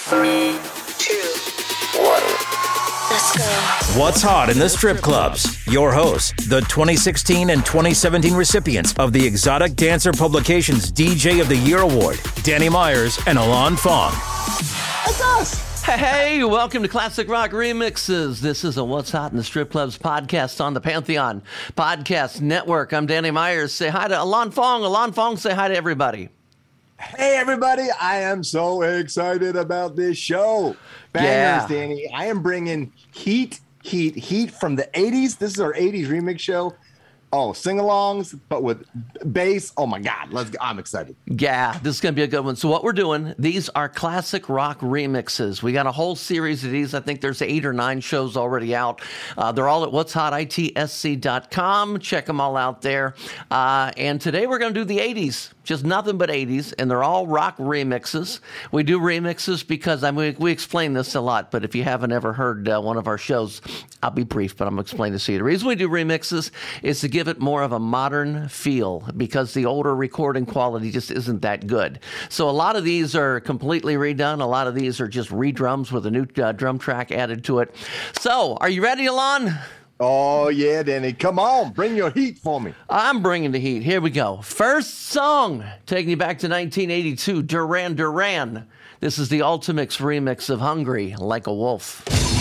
3, 2, 1. Let's go. What's hot in the strip clubs? Your hosts, the 2016 and 2017 recipients of the Exotic Dancer Publications DJ of the Year Award, Danny Myers and Alon Fong. That's us. Hey, welcome to Classic Rock Remixes. This is a What's Hot in the Strip Clubs podcast on the Pantheon Podcast Network. I'm Danny Myers. Say hi to Alon Fong. Alon Fong, say hi to everybody. Hey, everybody. I am so excited about this show. Bangers, Danny. I am bringing heat from the 80s. This is our 80s remix show. Oh, sing-alongs, but with bass. Oh, my God. Let's go. I'm excited. Yeah, this is going to be a good one. So what we're doing, these are classic rock remixes. We got a whole series of these. I think there's 8 or 9 shows already out. They're all at what'shotitsc.com. Check them all out there. And today we're going to do the 80s. Just nothing but 80s, and they're all rock remixes. We do remixes because we explain this a lot, but if you haven't ever heard one of our shows, I'll be brief, but I'm going to explain this to you. The reason we do remixes is to give it more of a modern feel because the older recording quality just isn't that good. So a lot of these are completely redone. A lot of these are just redrums with a new drum track added to it. So, are you ready, Alon? Oh, yeah, Danny. Come on. Bring your heat for me. I'm bringing the heat. Here we go. First song, taking you back to 1982, Duran Duran. This is the Ultimix remix of Hungry Like a Wolf.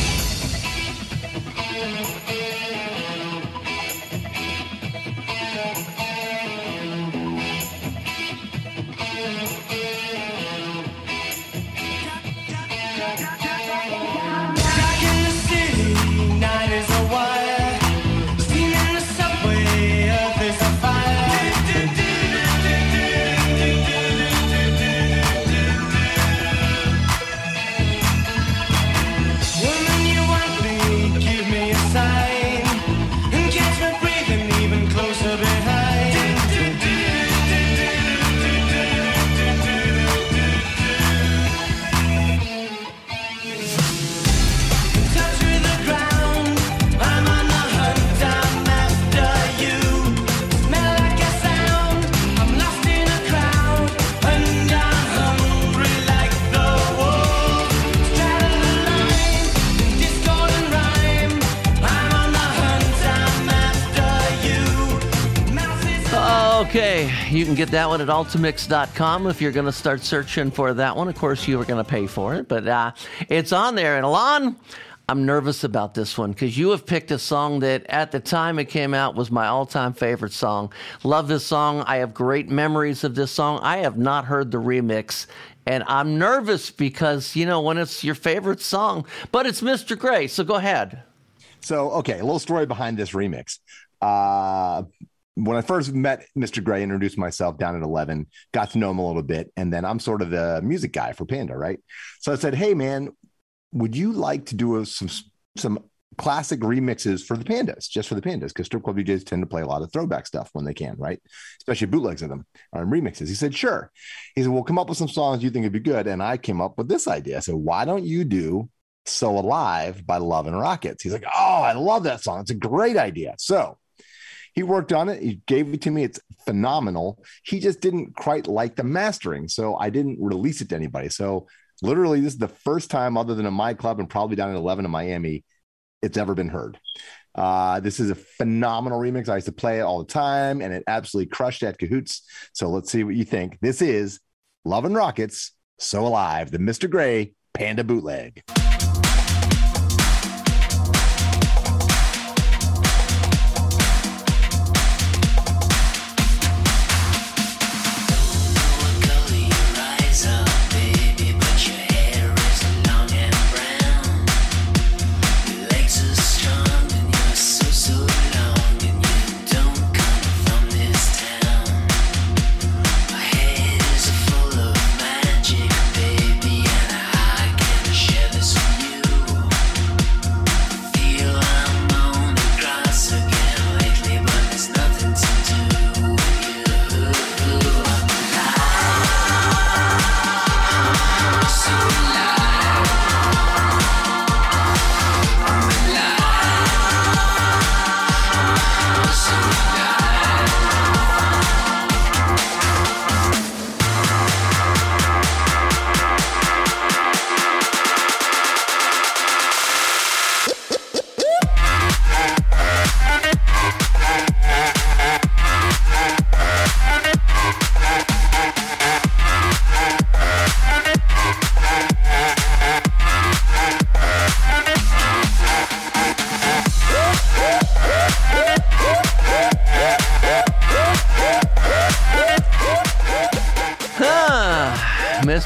Okay, you can get that one at Ultimix.com if you're going to start searching for that one. Of course, you were going to pay for it, but it's on there. And Alon, I'm nervous about this one because you have picked a song that at the time it came out was my all-time favorite song. Love this song. I have great memories of this song. I have not heard the remix, and I'm nervous because, you know, when it's your favorite song, but it's Mr. Gray, so go ahead. So, okay, a little story behind this remix. When I first met Mr. Gray, introduced myself down at 11, got to know him a little bit, and then I'm sort of the music guy for Panda, right? So I said, hey, man, would you like to do some classic remixes for the Pandas, just for the Pandas? Because strip club DJs tend to play a lot of throwback stuff when they can, right? Especially bootlegs of them, remixes. He said, sure. He said, well, come up with some songs you think would be good. And I came up with this idea. I said, why don't you do So Alive by Love and Rockets? He's like, oh, I love that song. It's a great idea. So he worked on it. He gave it to me. It's phenomenal. He just didn't quite like the mastering, so I didn't release it to anybody. So literally, this is the first time, other than in my club and probably down at 11 in Miami, it's ever been heard. This is a phenomenal remix. I used to play it all the time, and it absolutely crushed at Cahoots. So let's see what you think. This is Love and Rockets, So Alive, the Mr. Gray Panda bootleg. This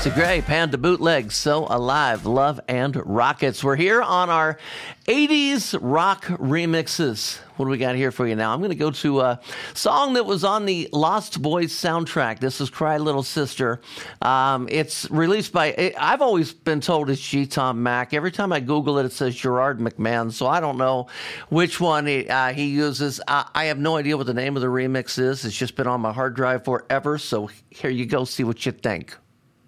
Classic Gray, Panda Bootleg, So Alive, Love and Rockets. We're here on our 80s rock remixes. What do we got here for you now? I'm going to go to a song that was on the Lost Boys soundtrack. This is Cry Little Sister. It's released by, I've always been told it's G. Tom Mac. Every time I Google it, it says Gerard McMahon, so I don't know which one he uses. I have no idea what the name of the remix is. It's just been on my hard drive forever, so here you go, see what you think.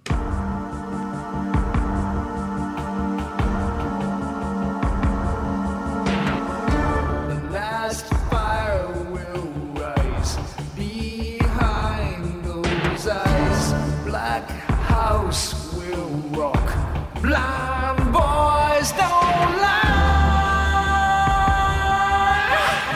Will rock. Blind boys don't lie.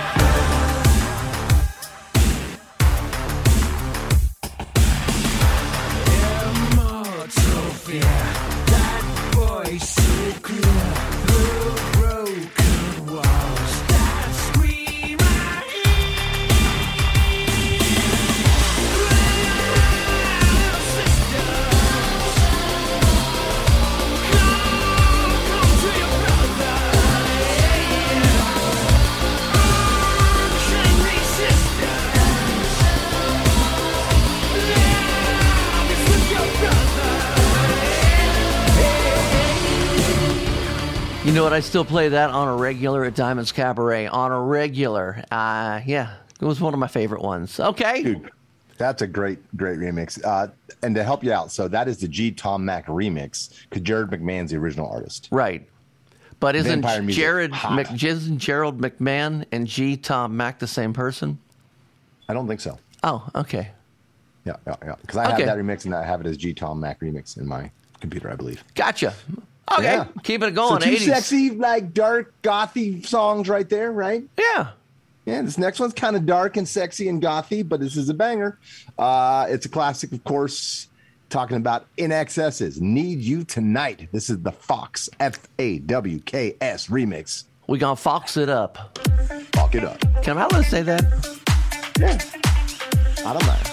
Immortal fear. That voice so clear. Through broken walls that scream at You know what? I still play that on a regular at Diamonds Cabaret. On a regular. Yeah, it was one of my favorite ones. Okay. Dude, that's a great remix. And to help you out, so that is the G. Tom Mac remix because Gerard McMahon's the original artist. Right. But isn't Vampire music isn't Gerald McMahon and G. Tom Mac the same person? I don't think so. Oh, okay. Yeah. Because I have that remix and I have it as G. Tom Mac remix in my computer, I believe. Gotcha. Okay, Yeah. keeping it going. So two 80s. sexy, like dark, gothy songs right there, right? Yeah. Yeah, this next one's kind of dark and sexy and gothy, but this is a banger. It's a classic, of course, talking about In Excess's Need You Tonight. This is the Fox, F-A-W-K-S remix. We gonna fox it up. Fuck it up. Can I let say that? Yeah. I don't know.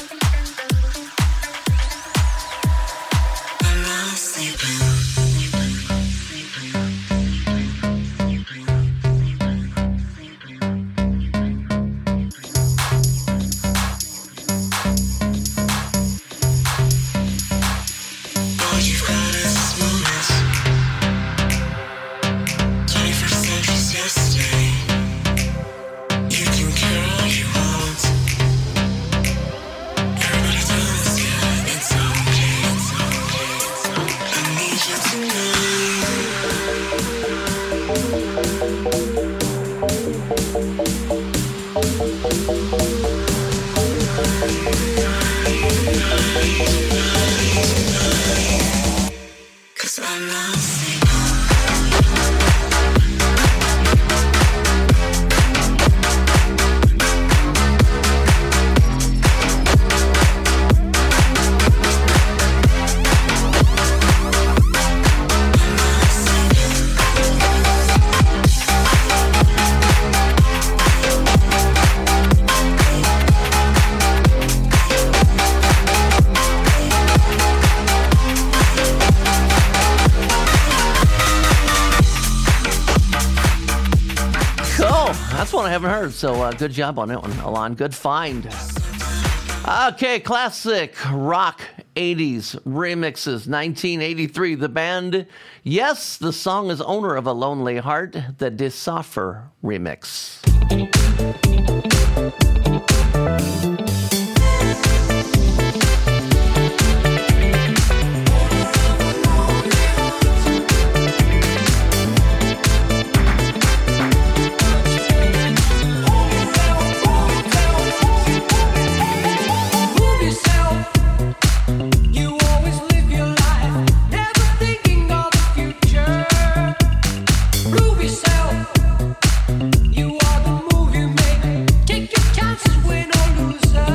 That's one I haven't heard, so good job on that one, Alon. Good find. Okay, classic rock 80s remixes, 1983. The band, yes, the song is Owner of a Lonely Heart, the Decipher remix. You are the move you make. Take your chances, win or lose.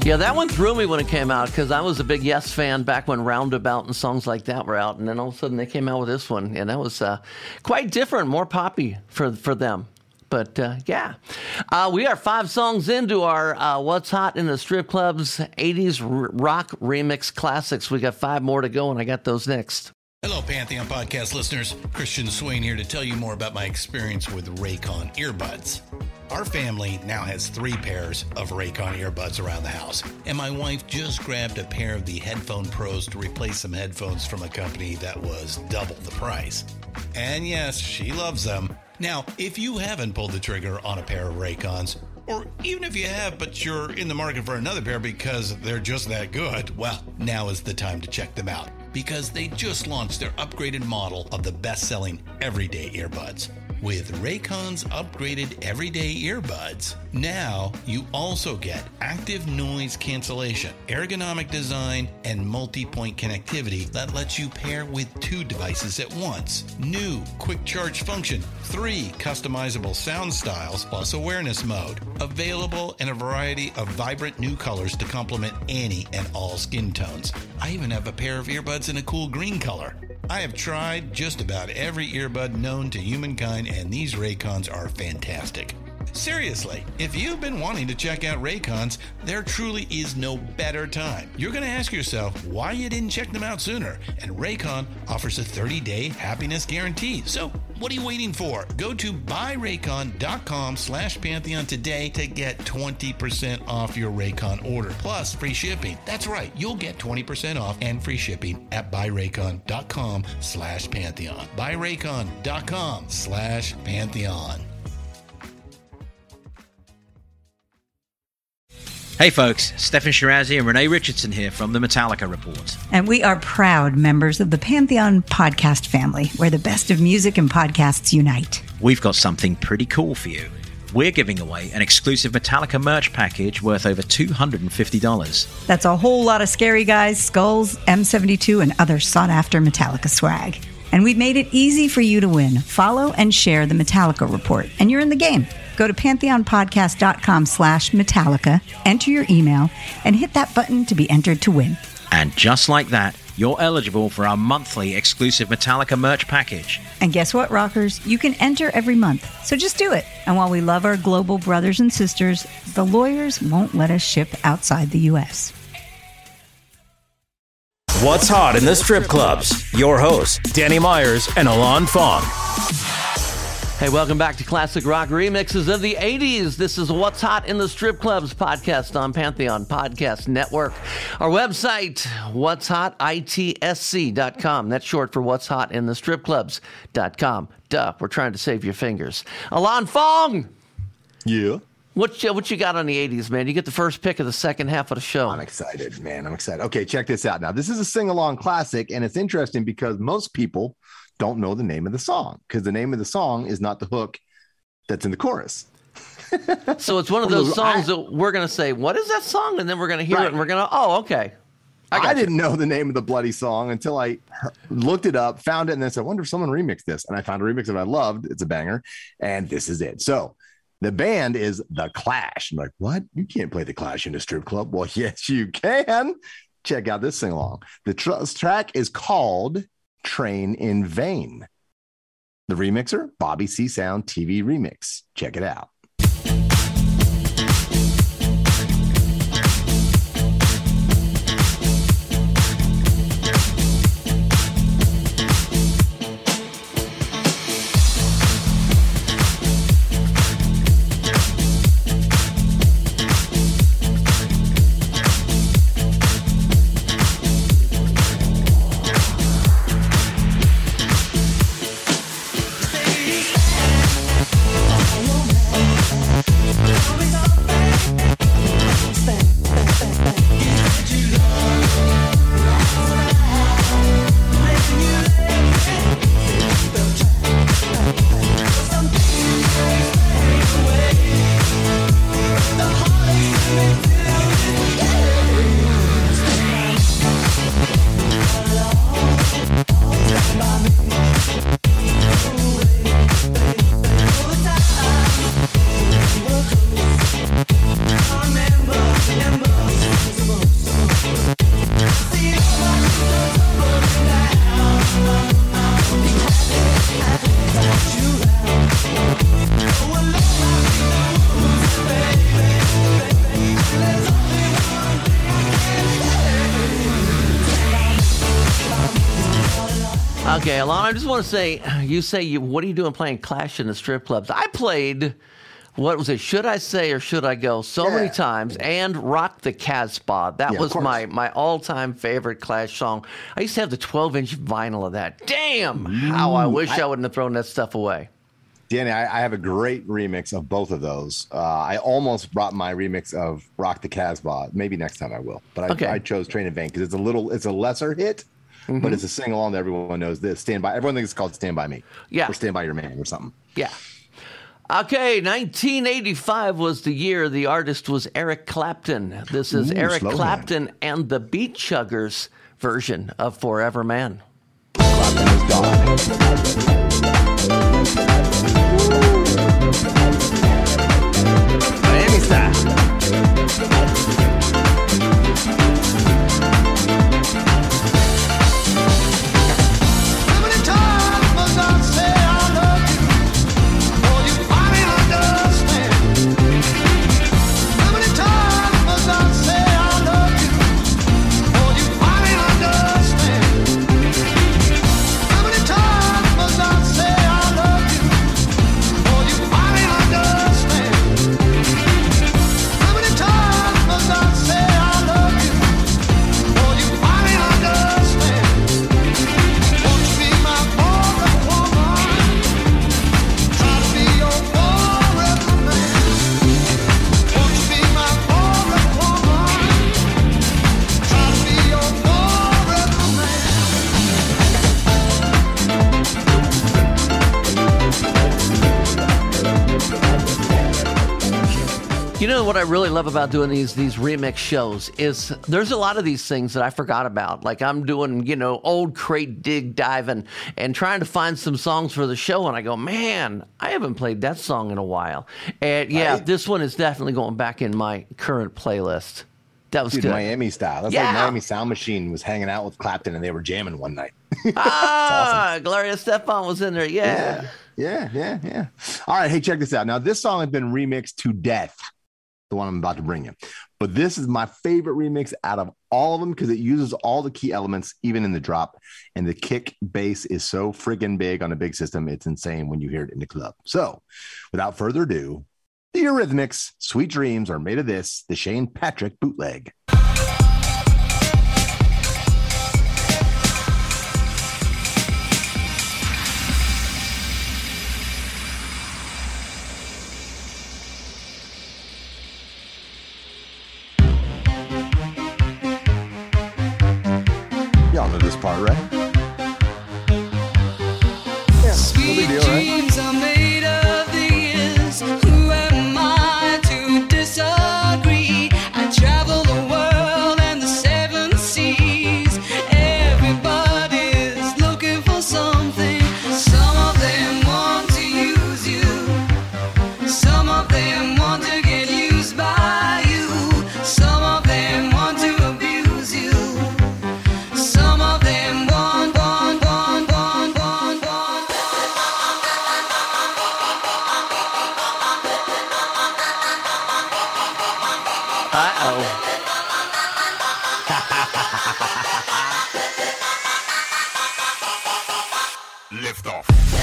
Yeah, that one threw me when it came out because I was a big Yes fan back when Roundabout and songs like that were out. And then all of a sudden they came out with this one. And that was quite different, more poppy for them. But yeah, we are 5 songs into our What's Hot in the Strip Club's 80s rock remix classics. We got 5 more to go, and I got those next. Hello, Pantheon Podcast listeners. Christian Swain here to tell you more about my experience with Raycon earbuds. Our family now has 3 pairs of Raycon earbuds around the house, and my wife just grabbed a pair of the Headphone Pros to replace some headphones from a company that was double the price. And yes, she loves them. Now, if you haven't pulled the trigger on a pair of Raycons, or even if you have, but you're in the market for another pair because they're just that good, well, now is the time to check them out, because they just launched their upgraded model of the best-selling everyday earbuds. With Raycon's upgraded everyday earbuds, now you also get active noise cancellation, ergonomic design, and multi-point connectivity that lets you pair with 2 devices at once. New quick charge function, 3 customizable sound styles, plus awareness mode. Available in a variety of vibrant new colors to complement any and all skin tones. I even have a pair of earbuds in a cool green color. I have tried just about every earbud known to humankind, and these Raycons are fantastic. Seriously, if you've been wanting to check out Raycons, there truly is no better time. You're going to ask yourself why you didn't check them out sooner, and Raycon offers a 30-day happiness guarantee. So what are you waiting for? Go to buyraycon.com/Pantheon today to get 20% off your Raycon order, plus free shipping. That's right, you'll get 20% off and free shipping at buyraycon.com/Pantheon. buyraycon.com/Pantheon. Hey folks, Stefan Shirazi and Renee Richardson here from the Metallica Report. And we are proud members of the Pantheon podcast family, where the best of music and podcasts unite. We've got something pretty cool for you. We're giving away an exclusive Metallica merch package worth over $250. That's a whole lot of Scary Guys, Skulls, M72, and other sought-after Metallica swag. And we've made it easy for you to win. Follow and share the Metallica Report, and you're in the game. Go to pantheonpodcast.com/Metallica, enter your email, and hit that button to be entered to win. And just like that, you're eligible for our monthly exclusive Metallica merch package. And guess what, rockers? You can enter every month, so just do it. And while we love our global brothers and sisters, the lawyers won't let us ship outside the U.S. What's hot in the strip clubs? Your hosts, Danny Myers and Alon Fong. Hey, welcome back to Classic Rock Remixes of the 80s. This is What's Hot in the Strip Clubs podcast on Pantheon Podcast Network. Our website, what'shotitsc.com. That's short for What's Hot in the Strip Clubs.com. Duh, we're trying to save your fingers. Alon Fong! Yeah. What you got on the 80s, man? You get the first pick of the second half of the show. I'm excited, man. I'm excited. Okay, check this out. Now, this is a sing-along classic, and it's interesting because most people don't know the name of the song, because the name of the song is not the hook that's in the chorus. So it's one of those songs that we're going to say, what is that song? And then we're going to hear it, and we're going to, oh, okay. I didn't know the name of the bloody song until I looked it up, found it, and then said, I wonder if someone remixed this. And I found a remix that I loved. It's a banger, and this is it. So the band is The Clash. I'm like, what? You can't play The Clash in a strip club? Well, yes, you can. Check out this sing-along. The track is called Train in Vain. The remixer, Bobby C Sound TV Remix. Check it out. Okay, Alon, I just want to say, what are you doing playing Clash in the strip clubs? I played, what was it, Should I Say or Should I Go so many times, and Rock the Casbah. That was my all-time favorite Clash song. I used to have the 12-inch vinyl of that. Damn, how I wish I wouldn't have thrown that stuff away. Danny, I have a great remix of both of those. I almost brought my remix of Rock the Casbah. Maybe next time I will. But I chose Train in Vain because it's a lesser hit, but it's a sing-along that everyone knows this. Stand By. Everyone thinks it's called Stand By Me. Yeah. Or Stand By Your Man or something. Yeah. Okay, 1985 was the year. The artist was Eric Clapton. This is Eric Clapton and the Beat Chuggers version of Forever Man. Clapton is gone. Miami style. You know what I really love about doing these remix shows is there's a lot of these things that I forgot about. Like I'm doing, old crate dig diving and trying to find some songs for the show. And I go, man, I haven't played that song in a while. And this one is definitely going back in my current playlist. That was good. Miami style. That's like Miami Sound Machine was hanging out with Clapton and they were jamming one night. Awesome. Gloria Estefan was in there. Yeah. All right. Hey, check this out. Now, this song has been remixed to death. The one I'm about to bring you. But this is my favorite remix out of all of them because it uses all the key elements, even in the drop. And the kick bass is so friggin' big on a big system. It's insane when you hear it in the club. So without further ado, the Eurythmics, Sweet Dreams Are Made of This, the Shane Patrick bootleg. Y'all know this part, right? Yeah, Sweet dreams are made of these. Who am I to disagree? I travel the world and the seven seas. Everybody's looking for something. Some of them want to use you. Some of them want to get used by you. Some of them want to abuse you. Some of them want. Lift off.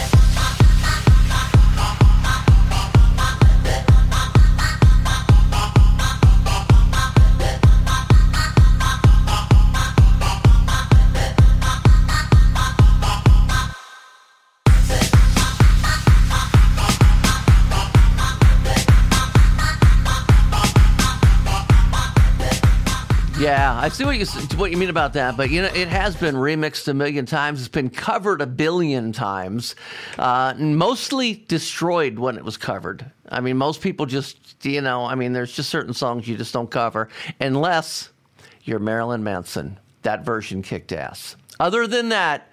Yeah, I see what you mean about that, but it has been remixed a million times. It's been covered a billion times, mostly destroyed when it was covered. I mean, most people just, there's just certain songs you just don't cover unless you're Marilyn Manson. That version kicked ass. Other than that,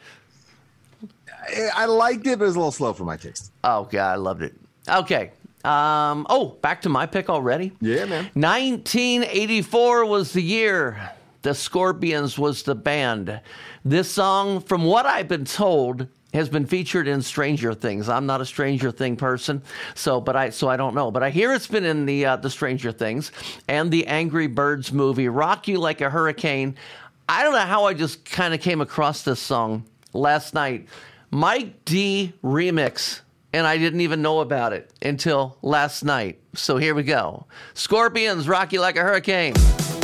I liked it, but it was a little slow for my taste. Oh God, I loved it. Okay. Back to my pick already? Yeah, man. 1984 was the year. The Scorpions was the band. This song, from what I've been told, has been featured in Stranger Things. I'm not a Stranger Thing person, so I don't know. But I hear it's been in the Stranger Things and the Angry Birds movie, Rock You Like a Hurricane. I don't know how I just kind of came across this song last night. Mike D remix. And I didn't even know about it until last night. So here we go. Scorpions, Rock You Like a Hurricane.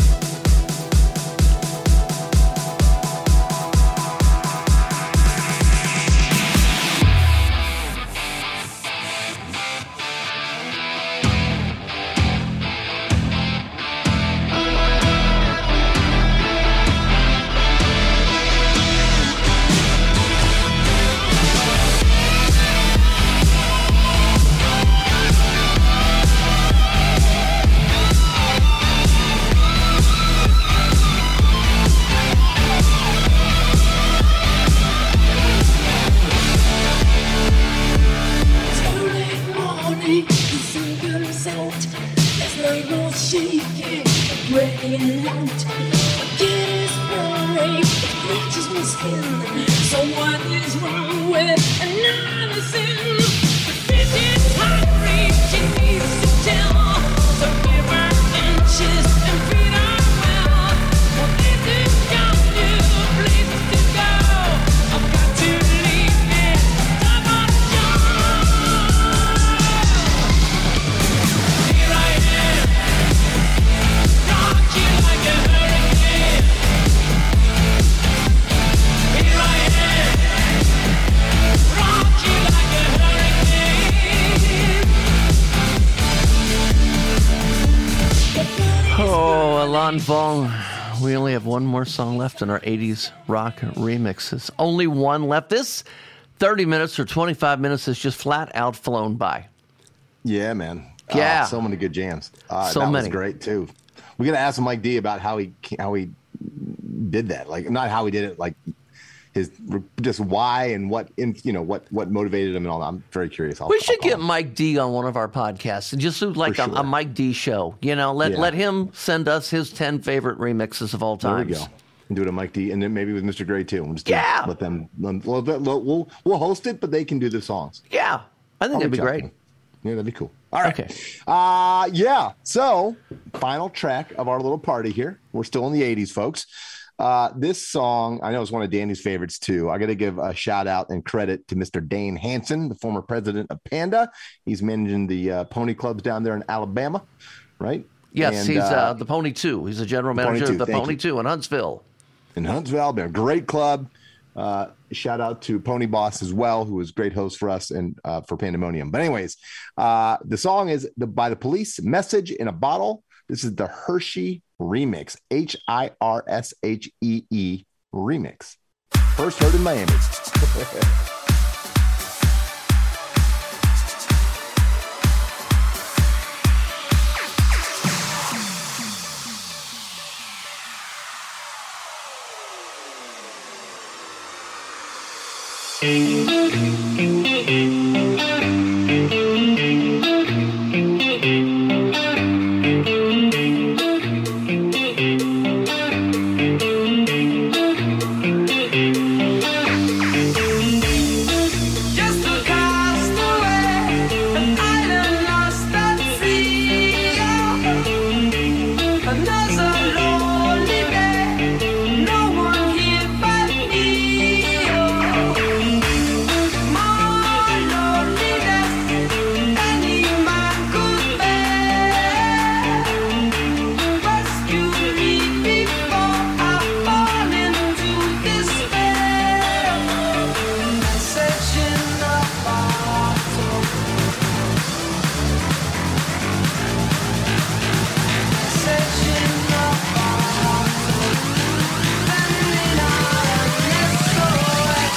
So what is wrong with another sin? If it is hungry, she needs to tell. So give her inches and feed her well. Well, this is got new places to go. I've got to leave it. Time on Here I am. Rock you like a hurricane. Here I am. Rock you like a hurricane. Oh, Alan Vong. We only have one more song left in our 80s rock remixes. Only one left. This 30 minutes or 25 minutes has just flat out flown by. Yeah, man. Yeah. So many good jams. So that many. was great too. We got to ask Mike D about how he did that. Like, not how he did it, like his just why and what motivated him and all that. I'm very curious. We should get Mike D on one of our podcasts and just do like For a sure. Mike D show. Let him send us his 10 favorite remixes of all There time. we go. And do it on Mike D, and then maybe with Mr. Gray too. We'll just Yeah. let them. We'll host it, but they can do the songs. Yeah, I think that'd be great. Yeah, that'd be cool. All right. Okay. Yeah. So, final track of our little party here. We're still in the 80s, folks. This song, I know it's one of Danny's favorites too. I got to give a shout out and credit to Mr. Dane Hansen, the former president of Panda. He's managing the pony clubs down there in Alabama, right? Yes, And, he's the Pony 2. He's the general manager Pony of the 2, thank Pony you. 2 in Huntsville. in Huntsville, Alabama. Great club. Shout out to Pony Boss as well, who was a great host for us and for Pandemonium. But anyways, the song is by the Police, Message in a Bottle. This is the Hershey remix, Hirshee remix. First heard in Miami. Just a castaway, an island lost at sea. Another lonely day, no one here but me. More loneliness any man could bear. Rescue me before I fall into despair. Message in a bottle. Message in a bottle. Sending out a SOS.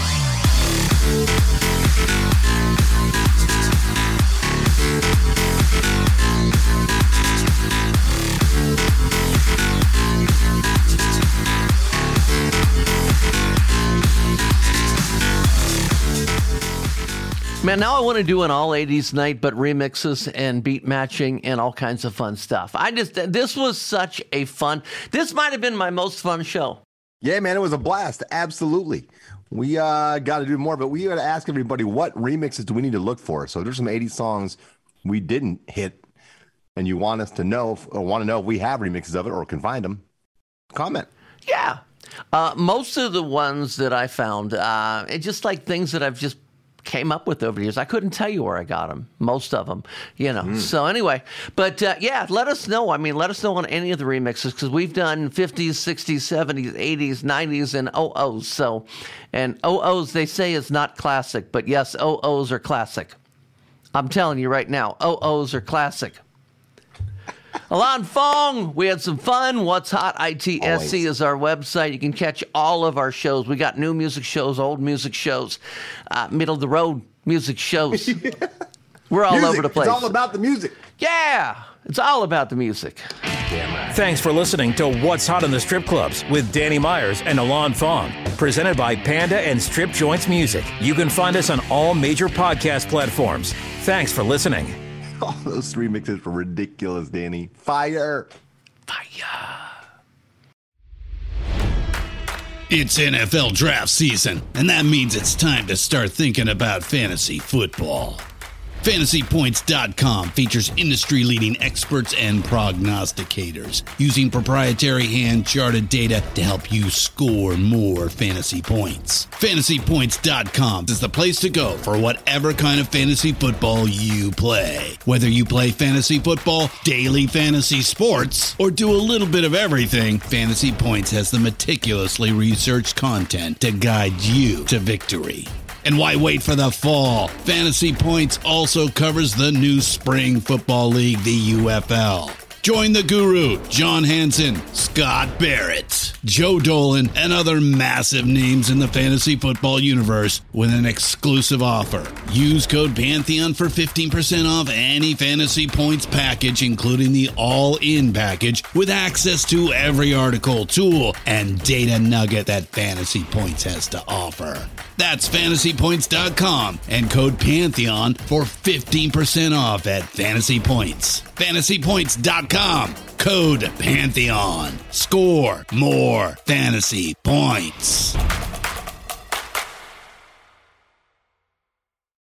Man, now I want to do an all 80s night, but remixes and beat matching and all kinds of fun stuff. This was such a fun, this might have been my most fun show. Yeah, man, it was a blast. Absolutely. We got to do more, but we got to ask everybody, what remixes do we need to look for? So there's some 80s songs we didn't hit, and you want us to know, or want to know if we have remixes of it or can find them. Comment. Yeah. Most of the ones that I found, it's just like things that I've just came up with over the years. I couldn't tell you where I got them, most of them, So anyway, but let us know. I mean, let us know on any of the remixes because we've done 50s, 60s, 70s, 80s, 90s, and 00s. So, and 00s they say is not classic, but yes, 00s are classic. I'm telling you right now, 00s are classic. Alon Fong, we had some fun. What's Hot ITSC is our website. You can catch all of our shows. We got new music shows, old music shows, middle of the road music shows. We're all over the place. It's all about the music. Yeah, it's all about the music. Damn right. Thanks for listening to What's Hot in the Strip Clubs with Danny Myers and Alon Fong. Presented by Panda and Strip Joints Music. You can find us on all major podcast platforms. Thanks for listening. All those remixes were ridiculous, Danny. Fire. It's NFL draft season, and that means it's time to start thinking about fantasy football. FantasyPoints.com features industry-leading experts and prognosticators using proprietary hand-charted data to help you score more fantasy points. FantasyPoints.com is the place to go for whatever kind of fantasy football you play. Whether you play fantasy football, daily fantasy sports, or do a little bit of everything, Fantasy Points has the meticulously researched content to guide you to victory. And why wait for the fall? Fantasy Points also covers the new spring football league, the UFL. Join the guru, John Hansen, Scott Barrett, Joe Dolan, and other massive names in the fantasy football universe with an exclusive offer. Use code Pantheon for 15% off any Fantasy Points package, including the all-in package, with access to every article, tool, and data nugget that Fantasy Points has to offer. That's FantasyPoints.com and code Pantheon for 15% off at Fantasy Points. FantasyPoints.com, code Pantheon. Score more fantasy points.